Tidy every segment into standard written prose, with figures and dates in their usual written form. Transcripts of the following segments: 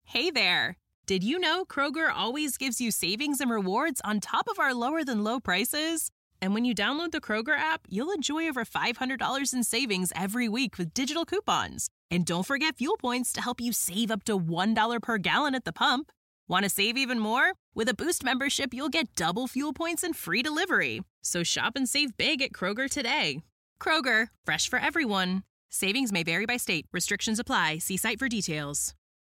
Hey there! Did you know Kroger always gives you savings and rewards on top of our lower-than-low prices? And when you download the Kroger app, you'll enjoy over $500 in savings every week with digital coupons. And don't forget fuel points to help you save up to $1 per gallon at the pump. Want to save even more? With a Boost membership, you'll get double fuel points and free delivery. So shop and save big at Kroger today. Kroger, fresh for everyone. Savings may vary by state. Restrictions apply. See site for details.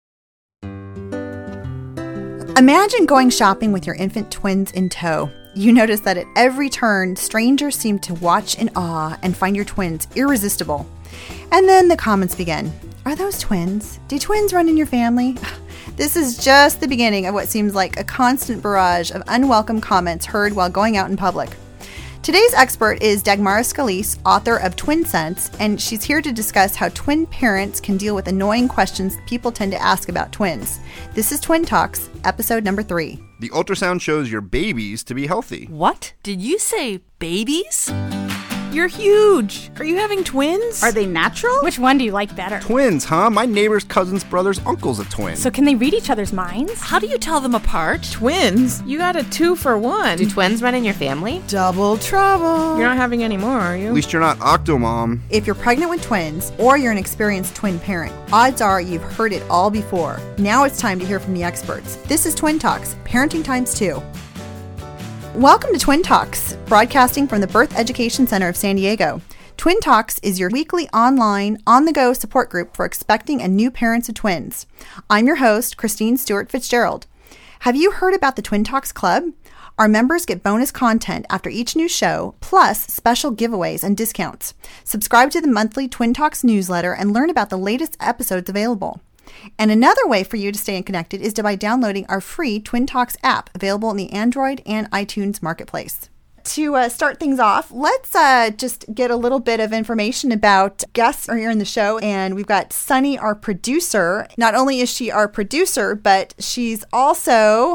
Imagine going shopping with your infant twins in tow. You notice that at every turn, strangers seem to watch in awe and find your twins irresistible. And then the comments begin. Are those twins? Do twins run in your family? This is just the beginning of what seems like a constant barrage of unwelcome comments heard while going out in public. Today's expert is Dagmara Scalise, author of Twin Sense, and she's here to discuss how twin parents can deal with annoying questions people tend to ask about twins. This is Twin Talks, episode number 3. The ultrasound shows your babies to be healthy. What? Did you say babies? You're huge. Are you having twins? Are they natural? Which one do you like better? Twins, huh? My neighbor's cousin's brother's uncle's a twin. So can they read each other's minds? How do you tell them apart? Twins? You got a 2-for-1. Do twins run in your family? Double trouble. You're not having any more, are you? At least you're not Octomom. If you're pregnant with twins or you're an experienced twin parent, odds are you've heard it all before. Now it's time to hear from the experts. This is Twin Talks, Parenting Times 2. Welcome to Twin Talks, broadcasting from the Birth Education Center of San Diego. Twin Talks is your weekly online, on-the-go support group for expecting and new parents of twins. I'm your host, Christine Stewart Fitzgerald. Have you heard about the Twin Talks Club? Our members get bonus content after each new show, plus special giveaways and discounts. Subscribe to the monthly Twin Talks newsletter and learn about the latest episodes available. And another way for you to stay connected is by downloading our free Twin Talks app, available in the Android and iTunes marketplace. To start things off, let's just get a little bit of information about guests are here in the show. And we've got Sunny, our producer. Not only is she our producer, but she's also...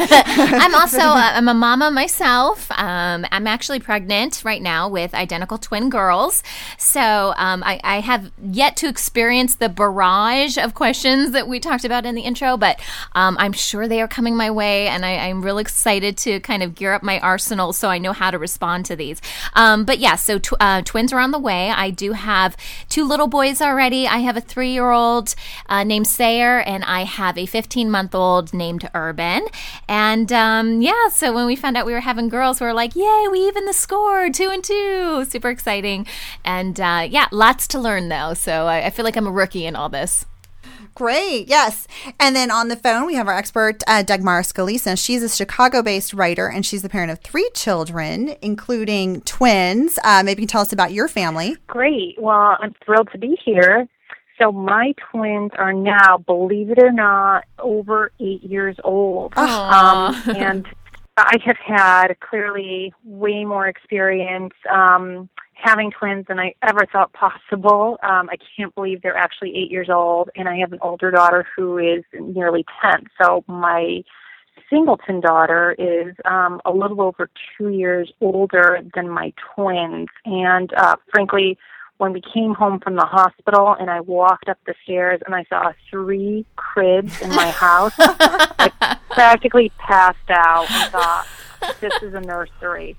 I'm a mama myself. I'm actually pregnant right now with identical twin girls. So I have yet to experience the barrage of questions that we talked about in the intro, but I'm sure they are coming my way. And I'm really excited to kind of gear up my arsenal so I know how to respond to these. But yeah, so twins are on the way. I do have 2 little boys already. I have a 3-year-old named Sayer, and I have a 15-month-old named Urban. And so when we found out we were having girls, we were like, yay, we even the score, 2-2. Super exciting. And lots to learn though. So I feel like I'm a rookie in all this. Great, yes. And then on the phone, we have our expert, Dagmara Scalise. She's a Chicago-based writer, and she's the parent of 3 children, including twins. Maybe you can tell us about your family. Great. Well, I'm thrilled to be here. So my twins are now, believe it or not, over 8 years old. And I have had clearly way more experience having twins than I ever thought possible. I can't believe they're actually 8 years old, and I have an older daughter who is nearly 10. So my singleton daughter is a little over 2 years older than my twins. And frankly, when we came home from the hospital and I walked up the stairs and I saw 3 cribs in my house, I practically passed out and thought, this is a nursery.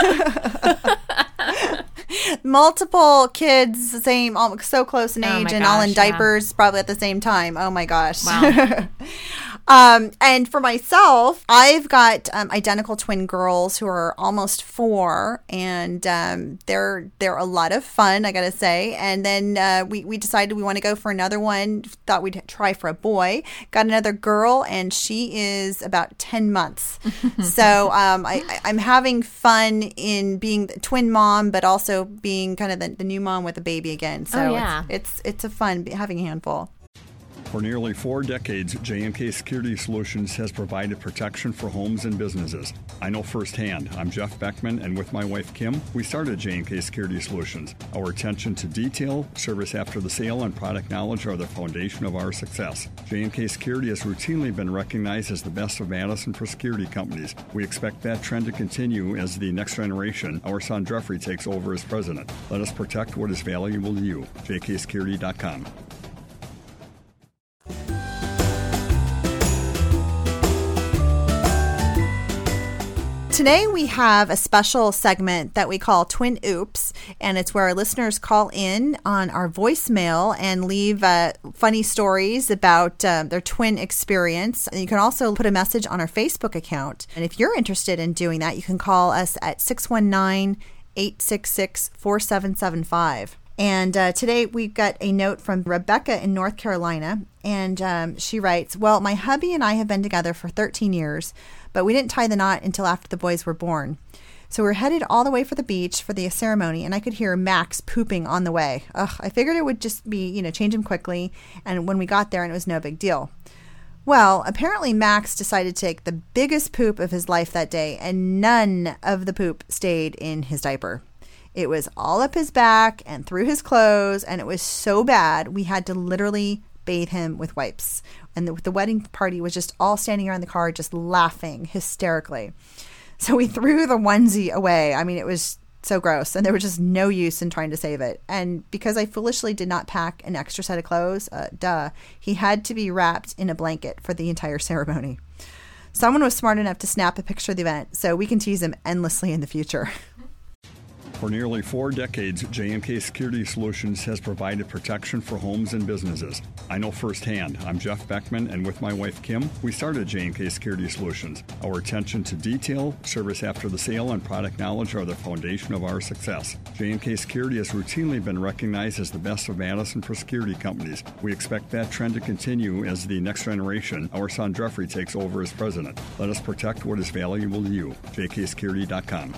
Multiple kids, the same, so close in age, and all in diapers, probably at the same time. Oh my gosh! Wow. And for myself, I've got identical twin girls who are almost 4, and they're a lot of fun, I gotta say. And then we decided we want to go for another one. Thought we'd try for a boy. Got another girl, and she is about 10 months. So I'm having fun in being the twin mom, but also being kind of the new mom with a baby again. So it's a fun having a handful. For nearly 4 decades, J&K Security Solutions has provided protection for homes and businesses. I know firsthand. I'm Jeff Beckman, and with my wife, Kim, we started J&K Security Solutions. Our attention to detail, service after the sale, and product knowledge are the foundation of our success. J&K Security has routinely been recognized as the best of Madison for security companies. We expect that trend to continue as the next generation, our son Jeffrey, takes over as president. Let us protect what is valuable to you. jksecurity.com. today we have a special segment that we call Twin Oops, and it's where our listeners call in on our voicemail and leave funny stories about their twin experience. And you can also put a message on our Facebook account. And if you're interested in doing that, you can call us at 619-866-4775. And today we've got a note from Rebecca in North Carolina, and she writes, well, my hubby and I have been together for 13 years, but we didn't tie the knot until after the boys were born. So we're headed all the way for the beach for the ceremony, and I could hear Max pooping on the way. I figured it would just be, change him quickly, and when we got there, and it was no big deal. Well, apparently Max decided to take the biggest poop of his life that day, and none of the poop stayed in his diaper. It was all up his back and through his clothes, and it was so bad we had to literally bathe him with wipes. And the wedding party was just all standing around the car just laughing hysterically. So we threw the onesie away. I mean, it was so gross, and there was just no use in trying to save it. And because I foolishly did not pack an extra set of clothes, he had to be wrapped in a blanket for the entire ceremony. Someone was smart enough to snap a picture of the event, so we can tease him endlessly in the future. For nearly 4 decades, JMK Security Solutions has provided protection for homes and businesses. I know firsthand. I'm Jeff Beckman, and with my wife, Kim, we started JMK Security Solutions. Our attention to detail, service after the sale, and product knowledge are the foundation of our success. JMK Security has routinely been recognized as the best of Madison for security companies. We expect that trend to continue as the next generation, our son Jeffrey, takes over as president. Let us protect what is valuable to you. jksecurity.com.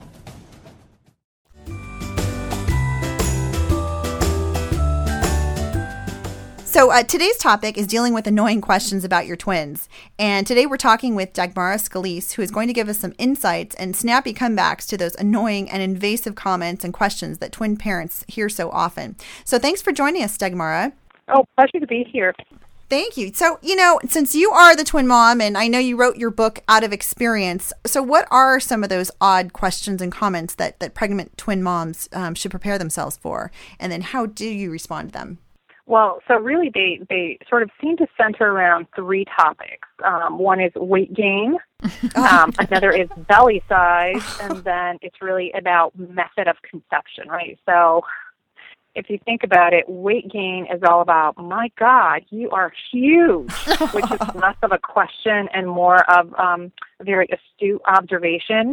So today's topic is dealing with annoying questions about your twins. And today we're talking with Dagmara Scalise, who is going to give us some insights and snappy comebacks to those annoying and invasive comments and questions that twin parents hear so often. So thanks for joining us, Dagmara. Oh, pleasure to be here. Thank you. So, since you are the twin mom, and I know you wrote your book out of experience, so what are some of those odd questions and comments that pregnant twin moms should prepare themselves for? And then how do you respond to them? Well, so really they sort of seem to center around 3 topics. One is weight gain, another is belly size, and then it's really about method of conception, right? So if you think about it, weight gain is all about, my God, you are huge, which is less of a question and more of a very astute observation.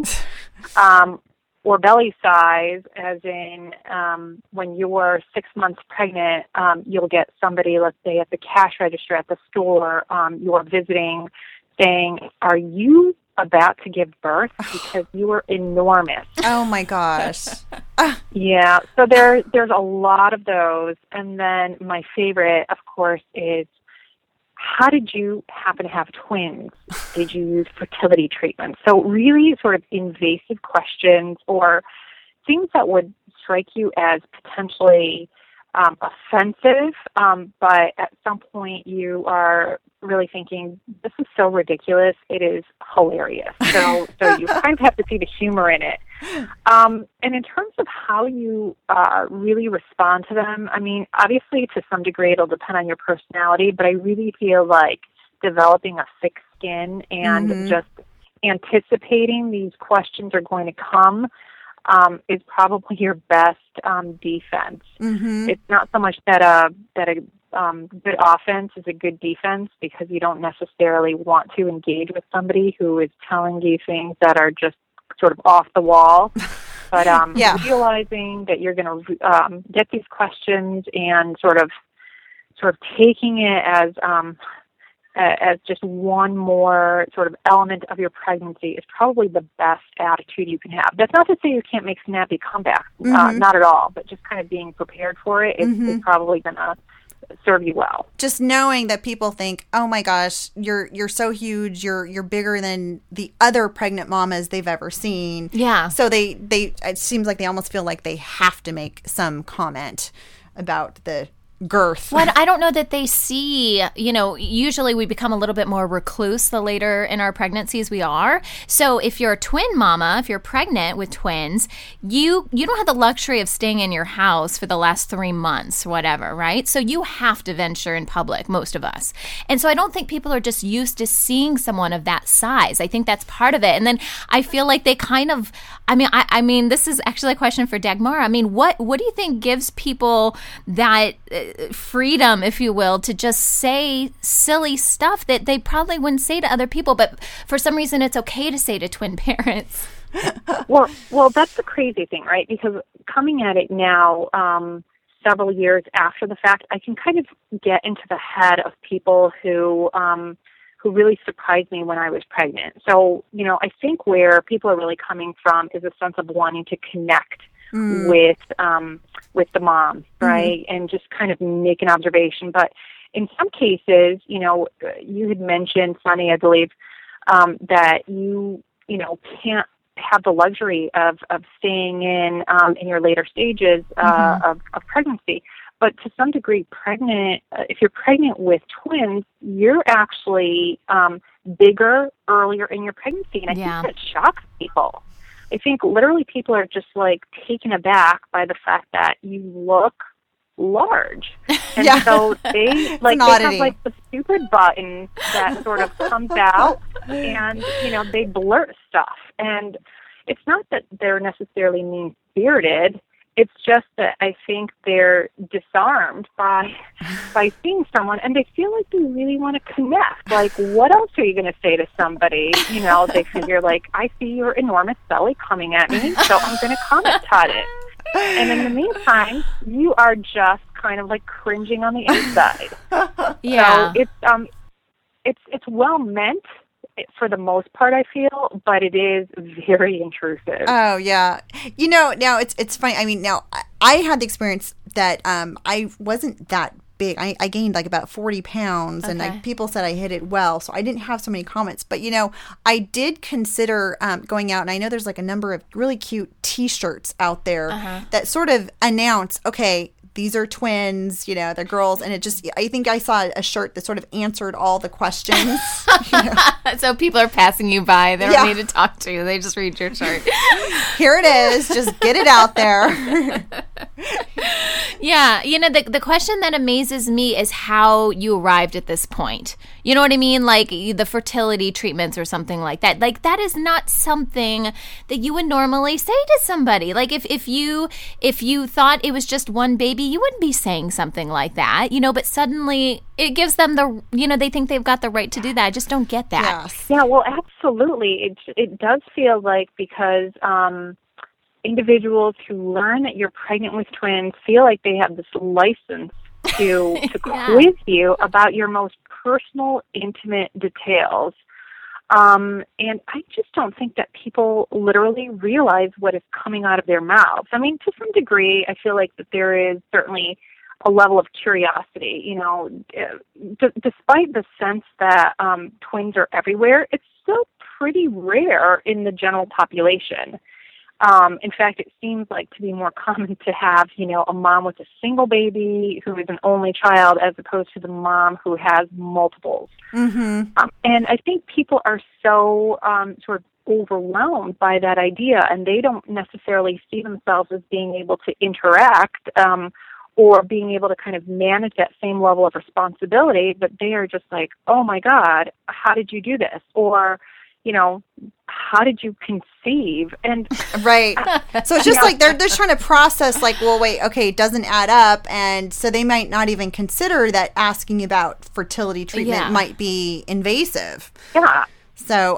Or belly size, as in when you're 6 months pregnant, you'll get somebody, let's say, at the cash register at the store you're visiting saying, are you about to give birth? Because you are enormous. Oh, my gosh. Yeah, so there's a lot of those. And then my favorite, of course, is, how did you happen to have twins? Did you use fertility treatment? So really sort of invasive questions or things that would strike you as potentially offensive, but at some point you are really thinking, this is so ridiculous, it is hilarious. So you kind of have to see the humor in it. And in terms of how you really respond to them, I mean, obviously to some degree it'll depend on your personality, but I really feel like developing a thick skin and just anticipating these questions are going to come is probably your best defense. It's not so much that a good offense is a good defense, because you don't necessarily want to engage with somebody who is telling you things that are just sort of off the wall. But realizing that you're going to get these questions and sort of taking it as just one more sort of element of your pregnancy is probably the best attitude you can have. That's not to say you can't make snappy comebacks, not at all, but just kind of being prepared for it is probably going to serve you well. Just knowing that people think, oh my gosh, you're so huge, you're bigger than the other pregnant mamas they've ever seen. Yeah. So they it seems like they almost feel like they have to make some comment about the girth. Well, I don't know that they see, usually we become a little bit more recluse the later in our pregnancies we are. So if you're a twin mama, if you're pregnant with twins, you don't have the luxury of staying in your house for the last 3 months or whatever, right? So you have to venture in public, most of us. And so I don't think people are just used to seeing someone of that size. I think that's part of it. And then I feel like they kind of, I mean, this is actually a question for Dagmara. I mean, what do you think gives people that freedom, if you will, to just say silly stuff that they probably wouldn't say to other people, but for some reason it's okay to say to twin parents? Well, that's the crazy thing, right? Because coming at it now, several years after the fact, I can kind of get into the head of people who really surprised me when I was pregnant. So, I think where people are really coming from is a sense of wanting to connect with the mom, right? And just kind of make an observation. But in some cases, you had mentioned, Sunny, I believe, that you can't have the luxury of staying in your later stages of pregnancy. But to some degree, if you're pregnant with twins, you're actually bigger earlier in your pregnancy. And I think that shocks people. I think literally people are just taken aback by the fact that you look large. And so they have the stupid button that sort of comes out and, they blurt stuff. And it's not that they're necessarily mean-spirited. It's just that I think they're disarmed by seeing someone, and they feel like they really want to connect. Like, what else are you going to say to somebody? They figure, I see your enormous belly coming at me, so I'm going to comment on it. And in the meantime, you are just kind of cringing on the inside. Yeah. So it's well meant for the most part, I feel, but it is very intrusive. Oh, yeah. Now it's funny. I mean, now I had the experience that I wasn't that big. I gained about 40 pounds, and people said I hit it well, so I didn't have so many comments. But, I did consider going out, and I know there's a number of really cute T-shirts out there that sort of announce, okay, these are twins, they're girls. And I think I saw a shirt that sort of answered all the questions. So people are passing you by. They don't need to talk to you. They just read your shirt. Here it is. Just get it out there. Yeah. The question that amazes me is how you arrived at this point. You know what I mean? The fertility treatments or something like that. That is not something that you would normally say to somebody. If you thought it was just one baby, you wouldn't be saying something like that, but suddenly it gives them they think they've got the right to do that. I just don't get that. Yes. Yeah, well, absolutely. It does feel like because individuals who learn that you're pregnant with twins feel like they have this license to quiz you about your most personal, intimate details. And I just don't think that people literally realize what is coming out of their mouths. I mean, to some degree, I feel like that there is certainly a level of curiosity. Despite the sense that twins are everywhere, it's still pretty rare in the general population. In fact, it seems to be more common to have, a mom with a single baby who is an only child as opposed to the mom who has multiples. And I think people are so sort of overwhelmed by that idea, and they don't necessarily see themselves as being able to interact or being able to kind of manage that same level of responsibility, but they are just oh my God, how did you do this? Or, how did you conceive? And right. So it's just they're trying to process well, wait, okay, it doesn't add up. And so they might not even consider that asking about fertility treatment might be invasive. Yeah. So,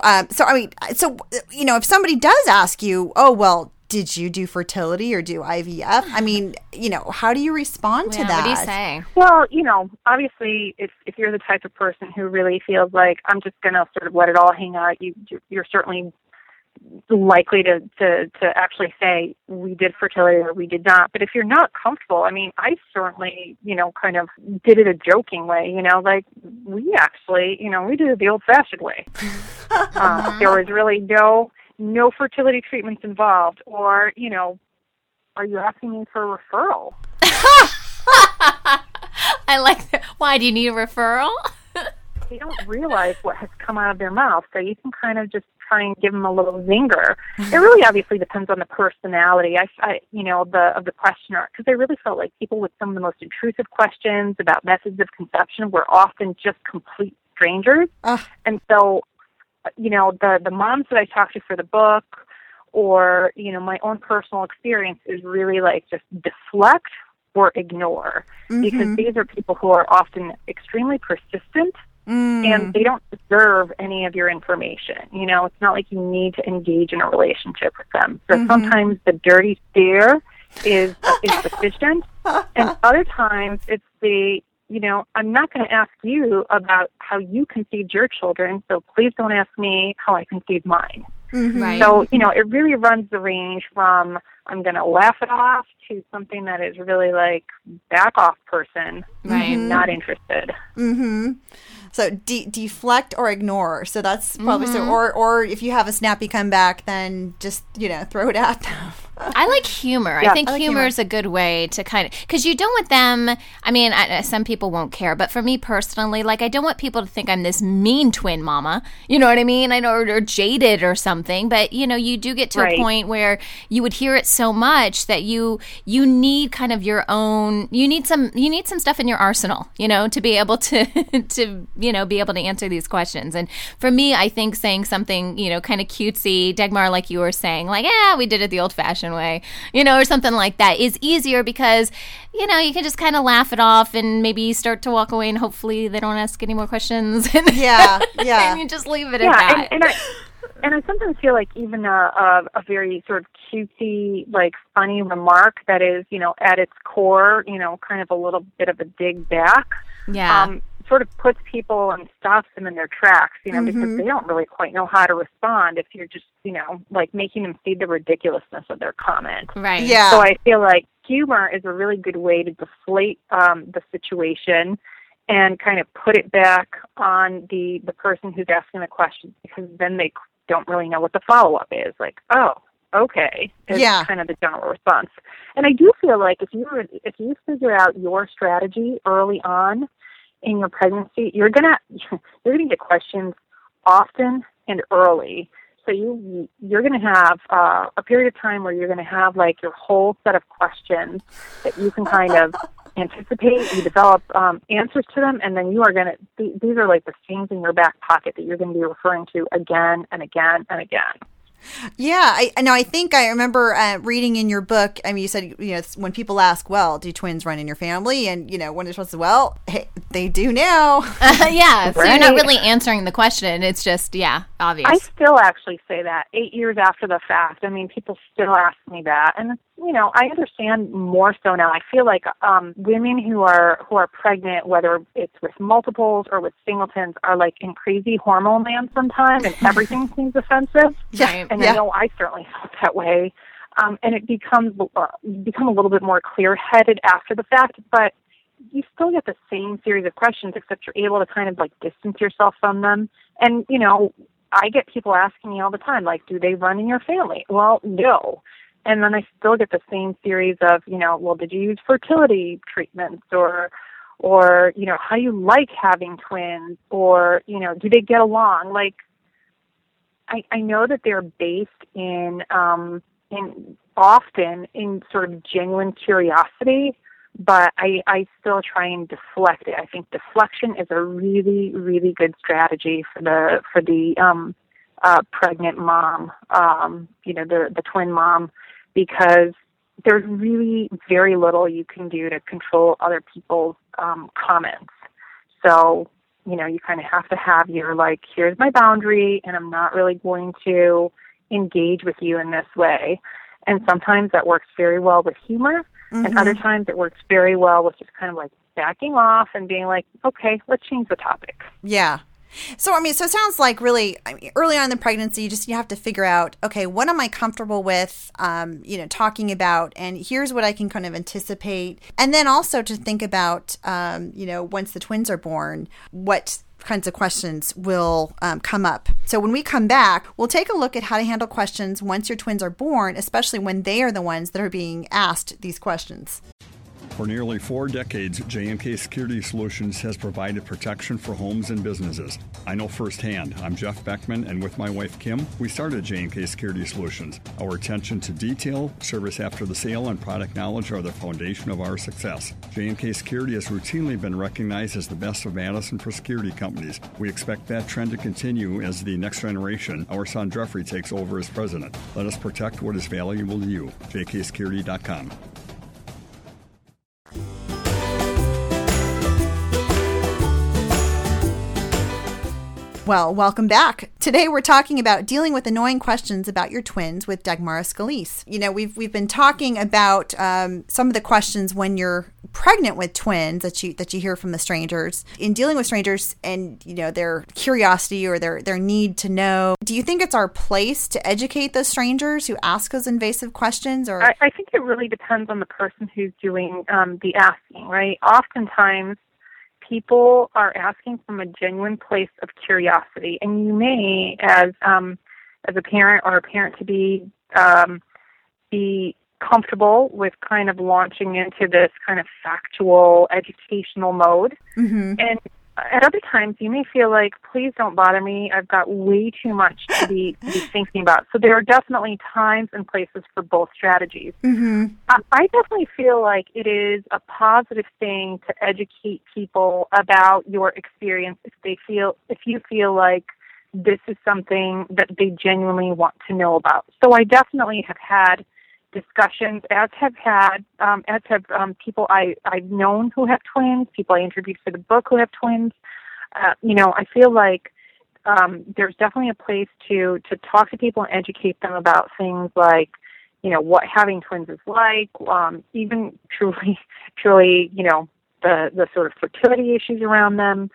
if somebody does ask you, oh, well, did you do fertility or do IVF? I mean, how do you respond to that? What do you say? Well, obviously, if you're the type of person who really feels like I'm just going to sort of let it all hang out, you're certainly likely to actually say we did fertility or we did not. But if you're not comfortable, I mean, I certainly, kind of did it a joking way, we actually, we did it the old-fashioned way. There was really no fertility treatments involved, or, are you asking me for a referral? I like that. Why, do you need a referral? They don't realize what has come out of their mouth, so you can kind of just try and give them a little zinger. It really obviously depends on the personality, of the questioner, because I really felt like people with some of the most intrusive questions about methods of conception were often just complete strangers. And so, the moms that I talked to for the book, or, my own personal experience is really like just deflect or ignore, because these are people who are often extremely persistent. And they don't deserve any of your information. It's not like you need to engage in a relationship with them. So sometimes the dirty stare is sufficient, and other times it's I'm not going to ask you about how you conceived your children, so please don't ask me how I conceived mine. Right. So, it really runs the range from I'm going to laugh it off to something that is really like back off person, right? Not interested. So deflect or ignore. So that's probably so. Or if you have a snappy comeback, then just throw it at them. I like humor. Yeah, I think humor is a good way to kind of, because you don't want them, I mean, some people won't care, but for me personally, like, I don't want people to think I'm this mean twin mama, you know what I mean? I know, or jaded or something, but, you do get to a point where you would hear it so much that you need kind of your own, you need some stuff in your arsenal, to be able to be able to answer these questions. And for me, I think saying something, kind of cutesy, Dagmar, like you were saying, like, we did it the old-fashioned way, or something like that is easier because, you can just kind of laugh it off and maybe start to walk away and hopefully they don't ask any more questions. Yeah. And you just leave it at that. And I sometimes feel like even a very sort of cutesy, like funny remark that is, at its core, kind of a little bit of a dig back. Yeah. Sort of puts people and stops them in their tracks, because they don't really quite know how to respond if you're just, like making them see the ridiculousness of their comment. Right. Yeah. So I feel like humor is a really good way to deflate the situation and kind of put it back on the person who's asking the question, because then they don't really know what the follow-up is. Like, oh, okay, is kind of the general response. And I do feel like if you figure out your strategy early on in your pregnancy, you're gonna get questions often and early. So you're gonna have a period of time where you're gonna have like your whole set of questions that you can kind of anticipate. You develop answers to them, and then you are gonna. These are like the things in your back pocket that you're gonna be referring to again and again and again. Yeah, I think I remember reading in your book. I mean, you said when people ask, "Well, do twins run in your family?" And when it's supposed to, well, hey, they do now. Yeah, so you're not really answering the question. It's just obvious. I still actually say that 8 years after the fact. I mean, people still ask me that, and I understand more so now. I feel like women who are pregnant, whether it's with multiples or with singletons, are like in crazy hormone land sometimes, and everything seems offensive. Right. And I know I certainly felt that way. And it become a little bit more clear-headed after the fact, but you still get the same series of questions, except you're able to kind of like distance yourself from them. And, I get people asking me all the time, like, do they run in your family? Well, no. And then I still get the same series of, well, did you use fertility treatments or how do you like having twins, or, do they get along? Like, I know that they're based in often in sort of genuine curiosity, but I still try and deflect it. I think deflection is a really, really good strategy for the pregnant mom, the twin mom, because there's really very little you can do to control other people's comments. So, you kind of have to have your, like, here's my boundary, and I'm not really going to engage with you in this way. And sometimes that works very well with humor, and other times it works very well with just kind of like backing off and being like, okay, let's change the topic. Yeah. So, it sounds like really early on in the pregnancy, you have to figure out, okay, what am I comfortable with, talking about, and here's what I can kind of anticipate. And then also to think about, once the twins are born, what kinds of questions will come up. So when we come back, we'll take a look at how to handle questions once your twins are born, especially when they are the ones that are being asked these questions. For nearly 4 decades, J&K Security Solutions has provided protection for homes and businesses. I know firsthand. I'm Jeff Beckman, and with my wife, Kim, we started J&K Security Solutions. Our attention to detail, service after the sale, and product knowledge are the foundation of our success. J&K Security has routinely been recognized as the best of Madison for security companies. We expect that trend to continue as the next generation, our son Jeffrey, takes over as president. Let us protect what is valuable to you. jksecurity.com. Well, welcome back. Today we're talking about dealing with annoying questions about your twins with Dagmara Scalise. You know, we've been talking about some of the questions when you're pregnant with twins that you hear from the strangers. In dealing with strangers and, you know, their curiosity or their need to know, do you think it's our place to educate those strangers who ask those invasive questions? Or I think it really depends on the person who's doing the asking, right? Oftentimes, people are asking from a genuine place of curiosity, and you may, as a parent or a parent to be comfortable with kind of launching into this kind of factual, educational mode. Mm-hmm. And at other times, you may feel like, please don't bother me. I've got way too much to be thinking about. So there are definitely times and places for both strategies. Mm-hmm. I definitely feel like it is a positive thing to educate people about your experience if you feel like this is something that they genuinely want to know about. So I definitely have had discussions, as have people I've known who have twins, people I interviewed for the book who have twins. I feel like there's definitely a place to talk to people and educate them about things like, you know, what having twins is like, even truly, the sort of fertility issues around them.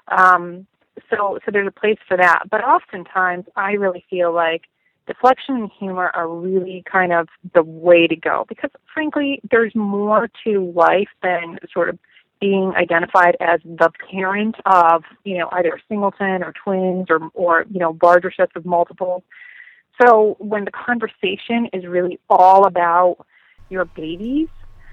So there's a place for that. But oftentimes, I really feel like deflection and humor are really kind of the way to go because, frankly, there's more to life than sort of being identified as the parent of, you know, either a singleton or twins or you know, larger sets of multiples. So when the conversation is really all about your babies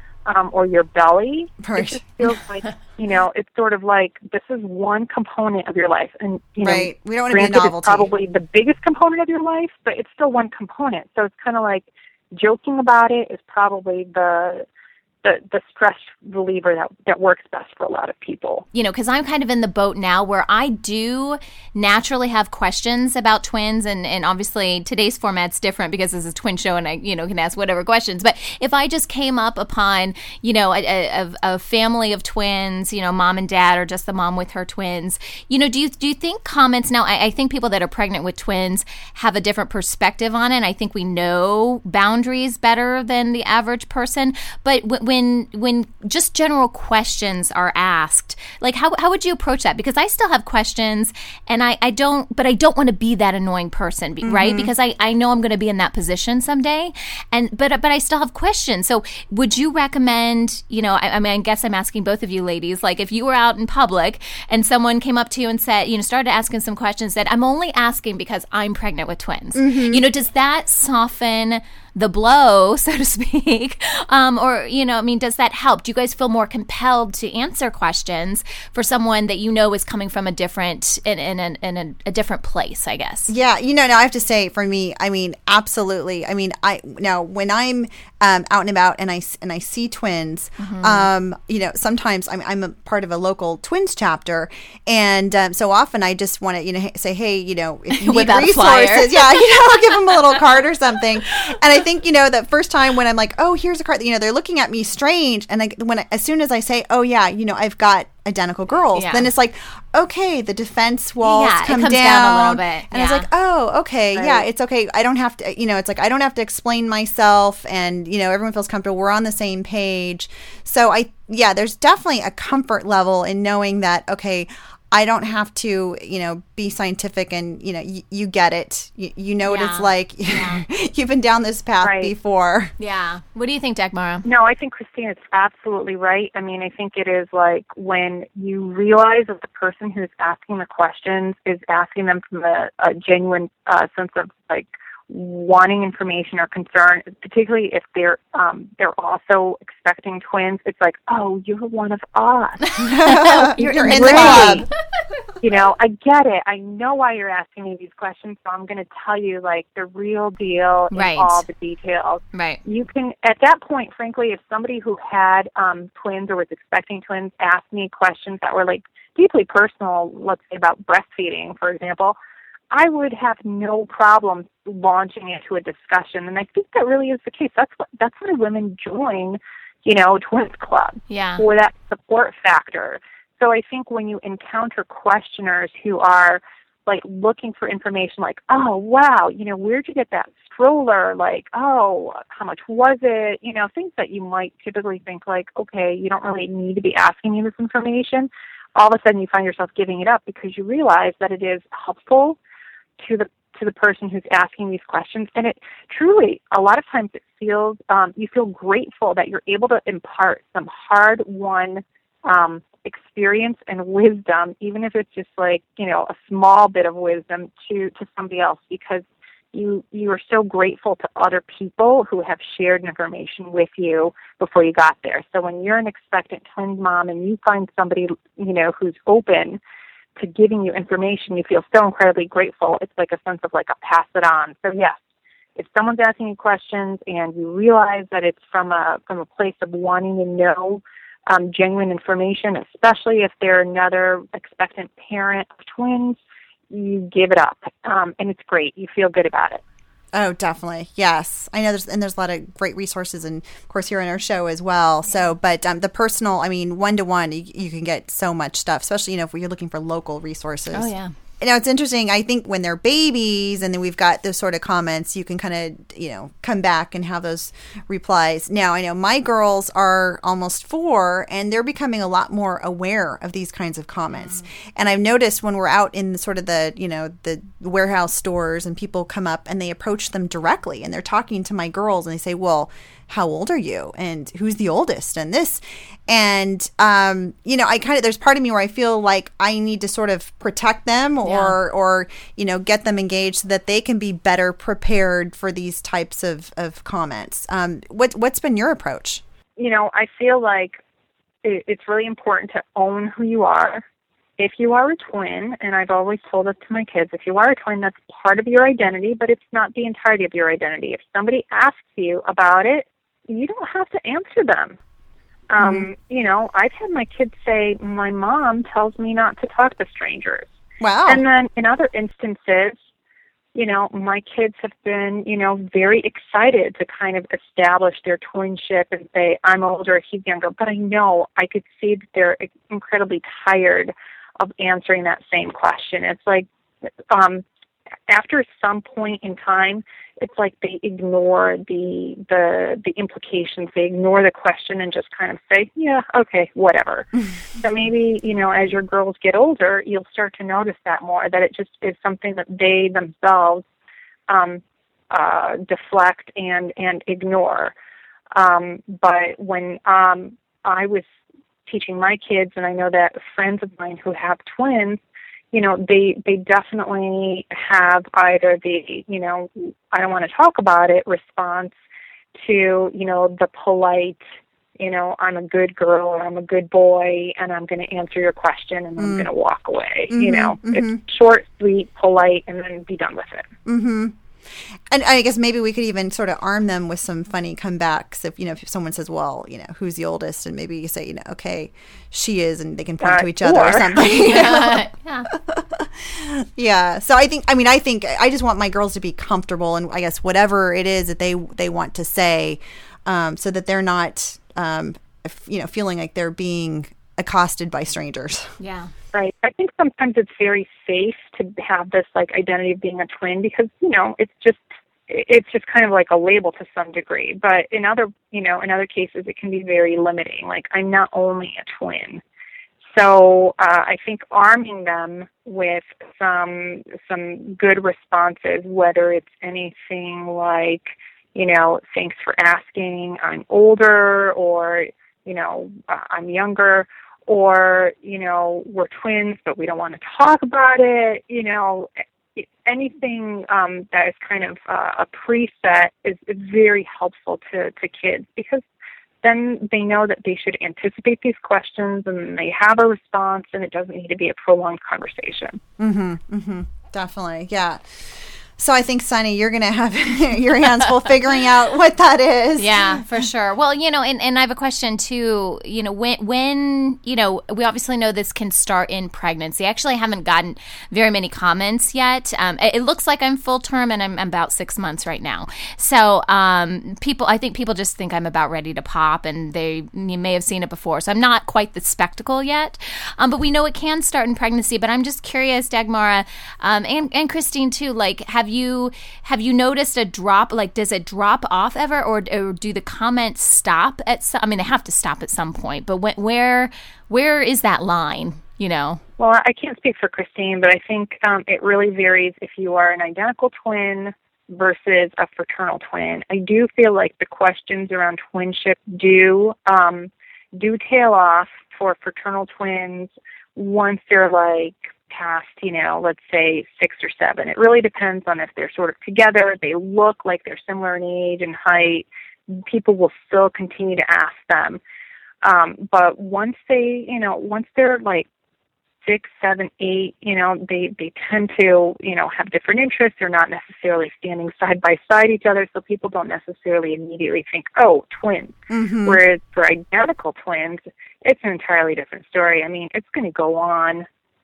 or your belly, right. It just feels like, you know, it's sort of like this is one component of your life. And, you know, right. We don't want to be a novelty. It's probably the biggest component of your life, but it's still one component. So it's kind of like joking about it is probably the stress reliever that works best for a lot of people. You know, because I'm kind of in the boat now where I do naturally have questions about twins, and obviously today's format's different because this is a twin show and I, you know, can ask whatever questions. But if I just came up upon, you know, a family of twins, you know, mom and dad or just the mom with her twins, you know, do you think comments, now I think people that are pregnant with twins have a different perspective on it, and I think we know boundaries better than the average person, but when just general questions are asked, like how would you approach that? Because I still have questions, and I don't want to be that annoying person, right? Mm-hmm. Because I know I'm going to be in that position someday, but I still have questions. So would you recommend, you know, I mean, I guess I'm asking both of you ladies, like if you were out in public and someone came up to you and said, you know, started asking some questions, said, I'm only asking because I'm pregnant with twins. Mm-hmm. You know, does that soften the blow, so to speak? Or, you know, I mean, does that help? Do you guys feel more compelled to answer questions for someone that you know is coming from a different, in a different place, I guess? Yeah, you know, now I have to say for me, I mean, absolutely. I mean, when I'm out and about and I see twins, Mm-hmm. You know, sometimes I'm a part of a local twins chapter, and so often I just want to, you know, say, hey, you know, if you need resources, yeah, you know, I'll give them a little card or something. And I think, you know, the first time when I'm like, oh, here's a card, you know, they're looking at me strange, and as soon as I say, oh yeah, you know, I've got identical girls, then it's like, okay, the defense walls come down a little bit. And I was like, oh, okay, yeah, it's okay. I don't have to, you know, it's like I don't have to explain myself, and, you know, everyone feels comfortable. We're on the same page. So there's definitely a comfort level in knowing that, okay, I don't have to, you know, be scientific and, you know, you get it. You know what it's like. Yeah. You've been down this path before. Yeah. What do you think, Dagmara? No, I think Christine is absolutely right. I mean, I think it is like when you realize that the person who's asking the questions is asking them from a genuine sense of like wanting information or concern, particularly if they're also expecting twins. It's like, oh, you're one of us. You're in the club. You know, I get it. I know why you're asking me these questions, so I'm going to tell you, like, the real deal in all the details. Right. You can, at that point, frankly, if somebody who had twins or was expecting twins asked me questions that were, like, deeply personal, let's say about breastfeeding, for example, I would have no problem launching into a discussion. And I think that really is the case. That's why women join, you know, Twins Club, for that support factor. So I think when you encounter questioners who are, like, looking for information, like, oh, wow, you know, where'd you get that stroller? Like, oh, how much was it? You know, things that you might typically think, like, okay, you don't really need to be asking me this information. All of a sudden you find yourself giving it up because you realize that it is helpful to the person who's asking these questions. And it truly, a lot of times it feels, you feel grateful that you're able to impart some hard-won experience and wisdom, even if it's just, like, you know, a small bit of wisdom to somebody else, because you are so grateful to other people who have shared information with you before you got there. So when you're an expectant twins mom and you find somebody, you know, who's open to giving you information, you feel so incredibly grateful. It's like a sense of, like, a pass it on. So yes, if someone's asking you questions and you realize that it's from a place of wanting to know genuine information, especially if they're another expectant parent of twins, you give it up, and it's great. You feel good about it. Oh, definitely. Yes. I know there's a lot of great resources, and of course here on our show as well. So, but the personal, I mean, one-to-one, you can get so much stuff, especially, you know, if you're looking for local resources. Oh, yeah. Now, it's interesting. I think when they're babies and then we've got those sort of comments, you can kind of, you know, come back and have those replies. Now, I know my girls are almost 4 and they're becoming a lot more aware of these kinds of comments. And I've noticed when we're out in sort of the, you know, the warehouse stores and people come up and they approach them directly and they're talking to my girls and they say, well, how old are you? And who's the oldest? And this. And, you know, there's part of me where I feel like I need to sort of protect them or, you know, get them engaged so that they can be better prepared for these types of comments. What's been your approach? You know, I feel like it's really important to own who you are. If you are a twin, and I've always told this to my kids, if you are a twin, that's part of your identity, but it's not the entirety of your identity. If somebody asks you about it, you don't have to answer them. You know, I've had my kids say, my mom tells me not to talk to strangers. Wow. And then in other instances, you know, my kids have been, you know, very excited to kind of establish their twinship and say, I'm older, he's younger. But I know I could see that they're incredibly tired of answering that same question. It's like, after some point in time, it's like they ignore the implications. They ignore the question and just kind of say, yeah, okay, whatever. So maybe, you know, as your girls get older, you'll start to notice that more, that it just is something that they themselves deflect and ignore. But when I was teaching my kids, and I know that friends of mine who have twins, you know, they definitely have either the, you know, I don't want to talk about it response to, you know, the polite, you know, I'm a good girl or I'm a good boy and I'm going to answer your question and I'm going to walk away. You know, it's short, sweet, polite, and then be done with it. And I guess maybe we could even sort of arm them with some funny comebacks. If, you know, if someone says, well, you know, who's the oldest? And maybe you say, you know, okay, she is, and they can point to each other or something. Yeah. So I think I just want my girls to be comfortable, and I guess whatever it is that they want to say, so that they're not, you know, feeling like they're being accosted by strangers. Yeah. Right. I think sometimes it's very safe to have this, like, identity of being a twin because, you know, it's just kind of like a label to some degree. But in other cases, it can be very limiting. Like, I'm not only a twin. So I think arming them with some good responses, whether it's anything like, you know, thanks for asking, I'm older, or, you know, I'm younger, or, you know, we're twins, but we don't want to talk about it. You know, anything that is kind of a preset is very helpful to kids, because then they know that they should anticipate these questions and they have a response, and it doesn't need to be a prolonged conversation. Definitely, yeah. So I think, Sunny, you're going to have your hands full figuring out what that is. Yeah, for sure. Well, and I have a question too. When we obviously know this can start in pregnancy. I actually haven't gotten very many comments yet. It looks like I'm full term, and I'm about 6 months right now. So I think people just think I'm about ready to pop, and you may have seen it before. So I'm not quite the spectacle yet. But we know it can start in pregnancy. But I'm just curious, Dagmara, and Christine too, like, have you noticed a drop? Like, does it drop off ever, or do the comments stop at some? I mean, they have to stop at some point. But where is that line? Well, I can't speak for Christine, but I think it really varies if you are an identical twin versus a fraternal twin. I do feel like the questions around twinship do tail off for fraternal twins once they're like past, let's say 6 or 7. It really depends on if they're sort of together, they look like they're similar in age and height. People will still continue to ask them. But once they're like 6, 7, 8, they tend to, have different interests. They're not necessarily standing side by side each other, so people don't necessarily immediately think, oh, twins. Whereas for identical twins, it's an entirely different story. I mean, it's going to go on,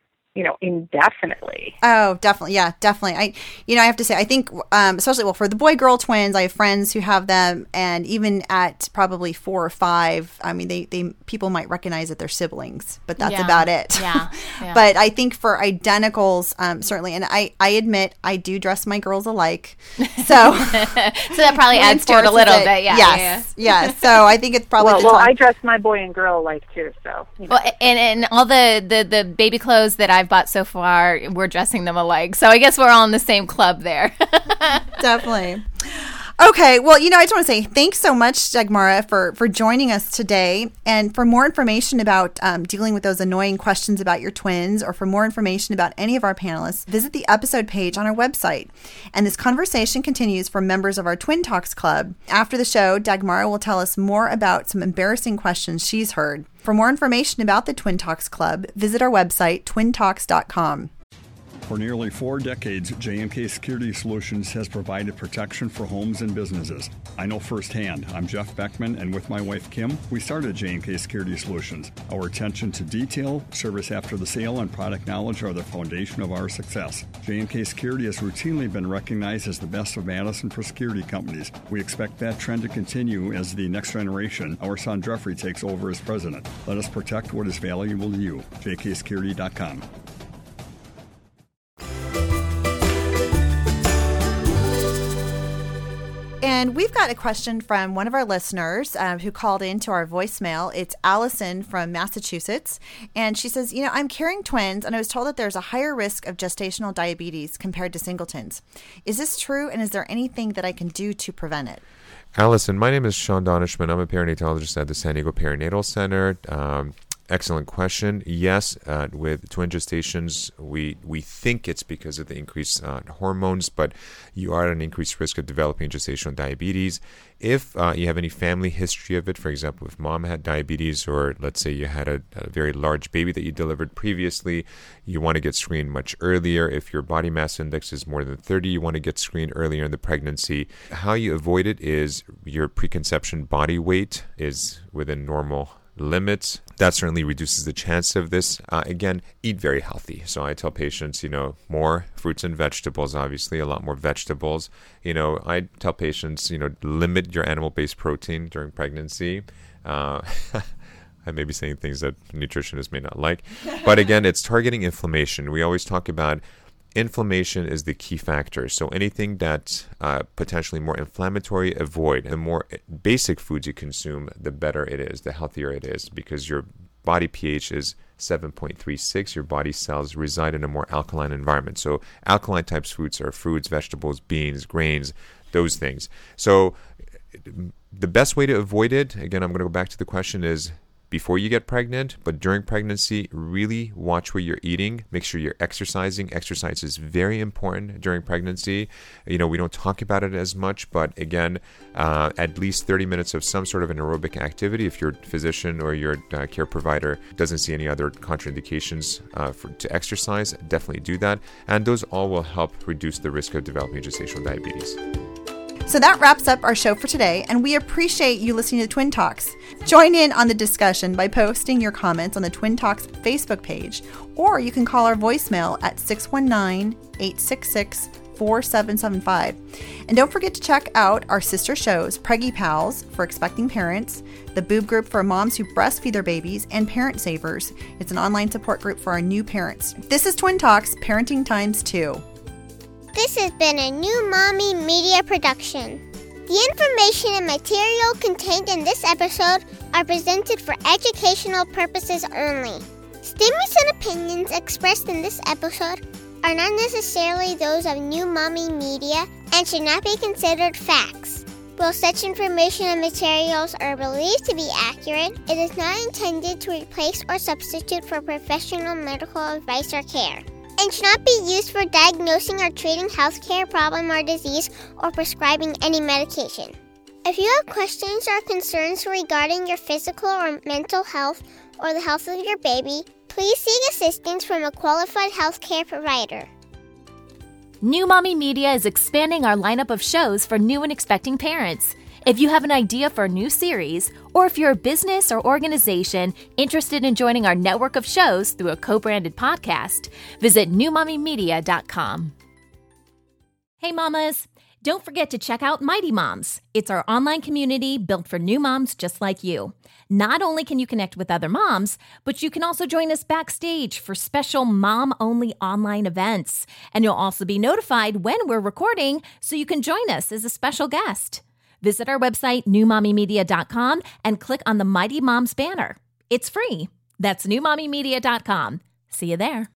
indefinitely. Oh, definitely. Yeah, definitely. I have to say, I think, especially, for the boy-girl twins, I have friends who have them, and even at probably 4 or 5, I mean, people might recognize that they're siblings, but that's about it. Yeah. But I think for identicals, certainly, and I admit, I do dress my girls alike, so so that probably adds to it a little bit. Yeah. Yeah. So I think it's probably well, I dress my boy and girl alike too. So well, and all the baby clothes that I've bought so far, we're dressing them alike. So I guess we're all in the same club there. Definitely. Okay, well, I just want to say thanks so much, Dagmara, for joining us today. And for more information about dealing with those annoying questions about your twins, or for more information about any of our panelists, visit the episode page on our website. And this conversation continues for members of our Twin Talks Club. After the show, Dagmara will tell us more about some embarrassing questions she's heard. For more information about the Twin Talks Club, visit our website, twintalks.com. For nearly 4 decades, J&K Security Solutions has provided protection for homes and businesses. I know firsthand. I'm Jeff Beckman, and with my wife, Kim, we started J&K Security Solutions. Our attention to detail, service after the sale, and product knowledge are the foundation of our success. J&K Security has routinely been recognized as the best of Madison for security companies. We expect that trend to continue as the next generation, our son Jeffrey, takes over as president. Let us protect what is valuable to you. jksecurity.com. And we've got a question from one of our listeners who called into our voicemail. It's Allison from Massachusetts. And she says, I'm carrying twins, and I was told that there's a higher risk of gestational diabetes compared to singletons. Is this true, and is there anything that I can do to prevent it? Allison, my name is Sean Donishman. I'm a perinatologist at the San Diego Perinatal Center. Excellent question. Yes, with twin gestations, we think it's because of the increased hormones, but you are at an increased risk of developing gestational diabetes. If you have any family history of it, for example, if mom had diabetes, or let's say you had a very large baby that you delivered previously, you want to get screened much earlier. If your body mass index is more than 30, you want to get screened earlier in the pregnancy. How you avoid it is your preconception body weight is within normal limits. That certainly reduces the chance of this. Again, eat very healthy. So I tell patients, more fruits and vegetables, obviously, a lot more vegetables. I tell patients, limit your animal-based protein during pregnancy. I may be saying things that nutritionists may not like. But again, it's targeting inflammation. We always talk about inflammation is the key factor. So anything that's potentially more inflammatory, avoid. The more basic foods you consume, the better it is, the healthier it is, because your body pH is 7.36. Your body cells reside in a more alkaline environment. So alkaline types foods are fruits, vegetables, beans, grains, those things. So the best way to avoid it, again, I'm going to go back to the question, is before you get pregnant, but during pregnancy, really watch what you're eating. Make sure you're exercising. Exercise is very important during pregnancy. We don't talk about it as much, but again, at least 30 minutes of some sort of an aerobic activity. If your physician or your care provider doesn't see any other contraindications to exercise, definitely do that. And those all will help reduce the risk of developing gestational diabetes. So that wraps up our show for today, and we appreciate you listening to Twin Talks. Join in on the discussion by posting your comments on the Twin Talks Facebook page, or you can call our voicemail at 619-866-4775. And don't forget to check out our sister shows, Preggy Pals for expecting parents, the Boob Group for moms who breastfeed their babies, and Parent Savers. It's an online support group for our new parents. This is Twin Talks, Parenting Times 2. This has been a New Mommy Media production. The information and material contained in this episode are presented for educational purposes only. Statements and opinions expressed in this episode are not necessarily those of New Mommy Media and should not be considered facts. While such information and materials are believed to be accurate, it is not intended to replace or substitute for professional medical advice or care, and should not be used for diagnosing or treating healthcare problem or disease or prescribing any medication. If you have questions or concerns regarding your physical or mental health or the health of your baby, please seek assistance from a qualified healthcare provider. New Mommy Media is expanding our lineup of shows for new and expecting parents. If you have an idea for a new series, or if you're a business or organization interested in joining our network of shows through a co-branded podcast, visit newmommymedia.com. Hey mamas, don't forget to check out Mighty Moms. It's our online community built for new moms just like you. Not only can you connect with other moms, but you can also join us backstage for special mom-only online events. And you'll also be notified when we're recording so you can join us as a special guest. Visit our website, newmommymedia.com, and click on the Mighty Moms banner. It's free. That's newmommymedia.com. See you there.